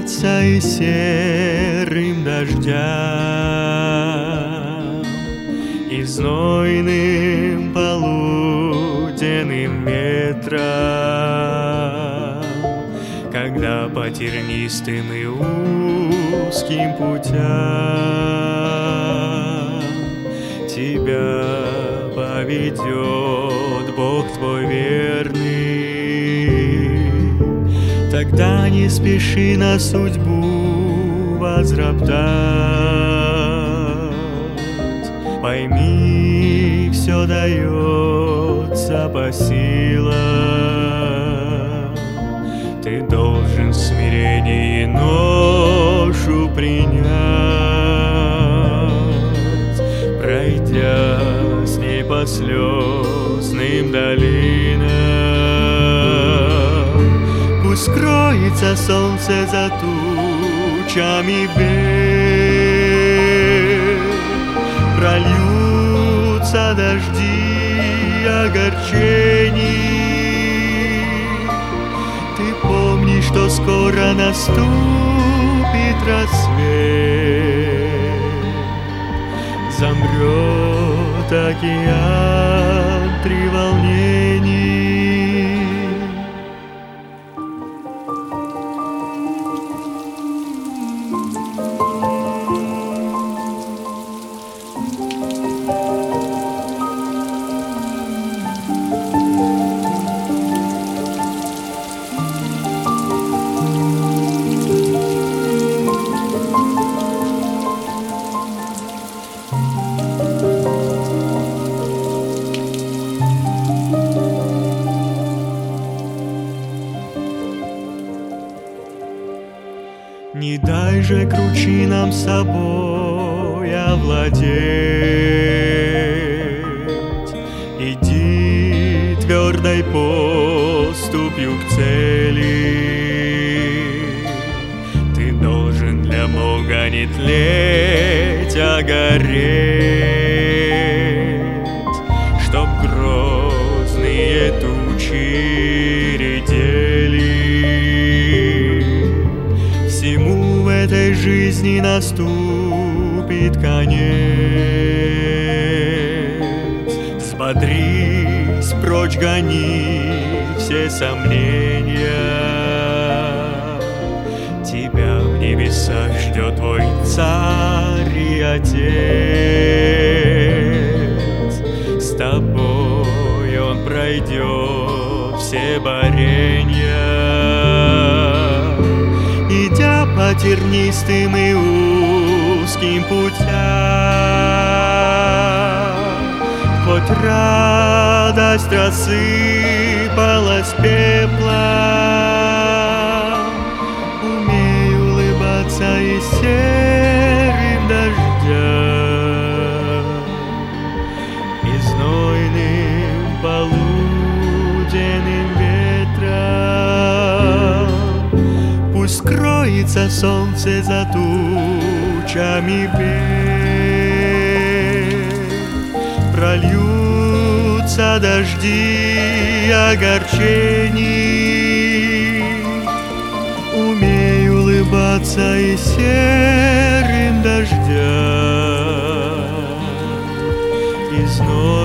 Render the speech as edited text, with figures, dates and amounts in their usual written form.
улыбаться и серым дождям, и знойным полуденным ветром, когда по тернистым и узким путям тебя поведет Бог твой верный. Тогда не спеши на судьбу возроптать, пойми, все дается по силам. Ты должен в смирении ношу принять, пройдя с ней по слезным долинам. Пусть скроется солнце за тучами бед, прольются дожди огорчений. Ты помни, что скоро наступит рассвет, замрет океан треволнений. Не дай же кручинам собой овладеть, иди твердой поступью к цели. Ты должен для Бога не тлеть, а гореть, чтоб грозные тучи редели. Всему в этой жизни наступит конец. Взбодрись, прочь гони все сомнения. Тебя в небесах ждет твой Царь и Отец. С тобой Он пройдет все борения, идя по тернистым и узким путям. Хоть радость рассыпалась пеплом, умей улыбаться и серым дождям, и знойным полуденным ветром. Пусть скроется солнце за тучами бед, прольются дожди огорчений. Умей улыбаться и серым дождям, и знойным